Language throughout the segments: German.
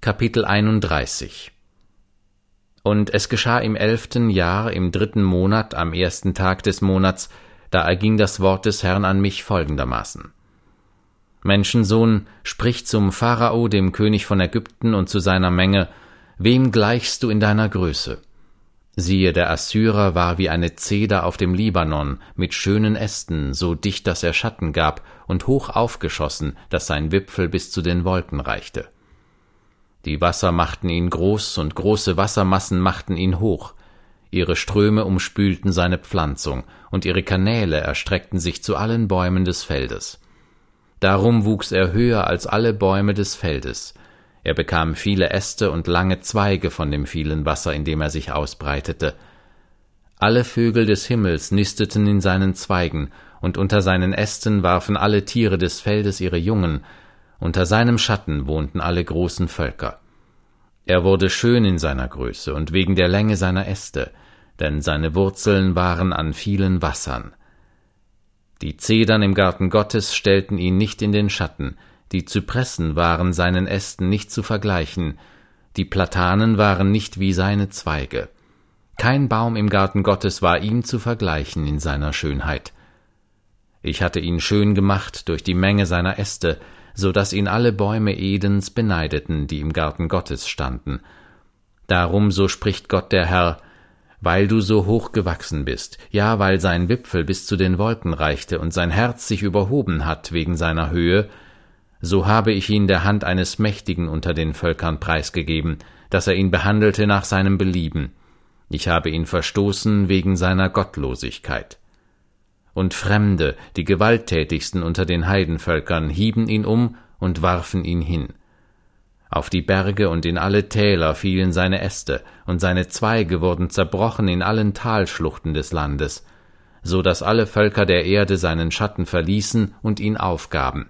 Kapitel 31. Und es geschah im 11. Jahr, im 3. Monat, am 1. Tag des Monats, da erging das Wort des Herrn an mich folgendermaßen: Menschensohn, sprich zum Pharao, dem König von Ägypten, und zu seiner Menge: Wem gleichst du in deiner Größe? Siehe, der Assyrer war wie eine Zeder auf dem Libanon, mit schönen Ästen, so dicht, dass er Schatten gab, und hoch aufgeschossen, dass sein Wipfel bis zu den Wolken reichte. Die Wasser machten ihn groß, und große Wassermassen machten ihn hoch. Ihre Ströme umspülten seine Pflanzung, und ihre Kanäle erstreckten sich zu allen Bäumen des Feldes. Darum wuchs er höher als alle Bäume des Feldes. Er bekam viele Äste und lange Zweige von dem vielen Wasser, in dem er sich ausbreitete. Alle Vögel des Himmels nisteten in seinen Zweigen, und unter seinen Ästen warfen alle Tiere des Feldes ihre Jungen. Unter seinem Schatten wohnten alle großen Völker. Er wurde schön in seiner Größe und wegen der Länge seiner Äste, denn seine Wurzeln waren an vielen Wassern. Die Zedern im Garten Gottes stellten ihn nicht in den Schatten, die Zypressen waren seinen Ästen nicht zu vergleichen, die Platanen waren nicht wie seine Zweige. Kein Baum im Garten Gottes war ihm zu vergleichen in seiner Schönheit. Ich hatte ihn schön gemacht durch die Menge seiner Äste, so dass ihn alle Bäume Edens beneideten, die im Garten Gottes standen. Darum, so spricht Gott der Herr: Weil du so hoch gewachsen bist, ja, weil sein Wipfel bis zu den Wolken reichte und sein Herz sich überhoben hat wegen seiner Höhe, so habe ich ihn der Hand eines Mächtigen unter den Völkern preisgegeben, dass er ihn behandelte nach seinem Belieben. Ich habe ihn verstoßen wegen seiner Gottlosigkeit. Und Fremde, die gewalttätigsten unter den Heidenvölkern, hieben ihn um und warfen ihn hin. Auf die Berge und in alle Täler fielen seine Äste, und seine Zweige wurden zerbrochen in allen Talschluchten des Landes, so dass alle Völker der Erde seinen Schatten verließen und ihn aufgaben.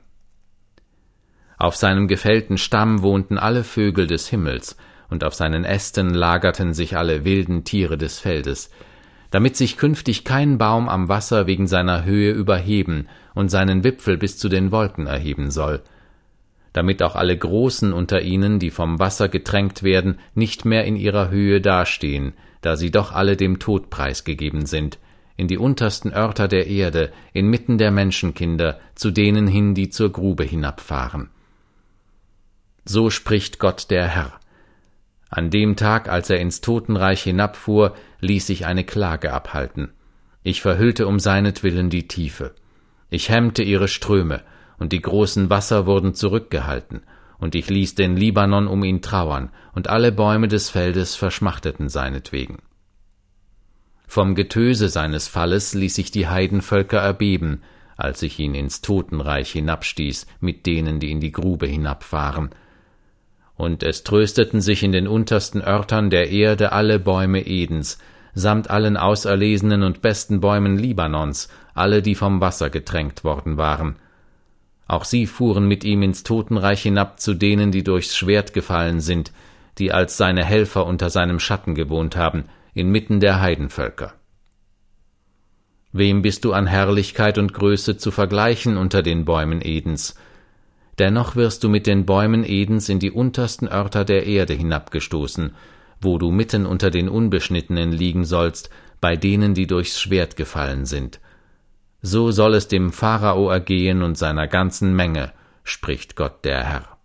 Auf seinem gefällten Stamm wohnten alle Vögel des Himmels, und auf seinen Ästen lagerten sich alle wilden Tiere des Feldes, damit sich künftig kein Baum am Wasser wegen seiner Höhe überheben und seinen Wipfel bis zu den Wolken erheben soll, damit auch alle Großen unter ihnen, die vom Wasser getränkt werden, nicht mehr in ihrer Höhe dastehen, da sie doch alle dem Tod preisgegeben sind, in die untersten Örter der Erde, inmitten der Menschenkinder, zu denen hin, die zur Grube hinabfahren. So spricht Gott der Herr: An dem Tag, als er ins Totenreich hinabfuhr, ließ ich eine Klage abhalten. Ich verhüllte um seinetwillen die Tiefe. Ich hemmte ihre Ströme, und die großen Wasser wurden zurückgehalten, und ich ließ den Libanon um ihn trauern, und alle Bäume des Feldes verschmachteten seinetwegen. Vom Getöse seines Falles ließ ich die Heidenvölker erbeben, als ich ihn ins Totenreich hinabstieß mit denen, die in die Grube hinabfahren. Und es trösteten sich in den untersten Örtern der Erde alle Bäume Edens, samt allen auserlesenen und besten Bäumen Libanons, alle, die vom Wasser getränkt worden waren. Auch sie fuhren mit ihm ins Totenreich hinab zu denen, die durchs Schwert gefallen sind, die als seine Helfer unter seinem Schatten gewohnt haben, inmitten der Heidenvölker. Wem bist du an Herrlichkeit und Größe zu vergleichen unter den Bäumen Edens? Dennoch wirst du mit den Bäumen Edens in die untersten Örter der Erde hinabgestoßen, wo du mitten unter den Unbeschnittenen liegen sollst, bei denen, die durchs Schwert gefallen sind. So soll es dem Pharao ergehen und seiner ganzen Menge, spricht Gott der Herr.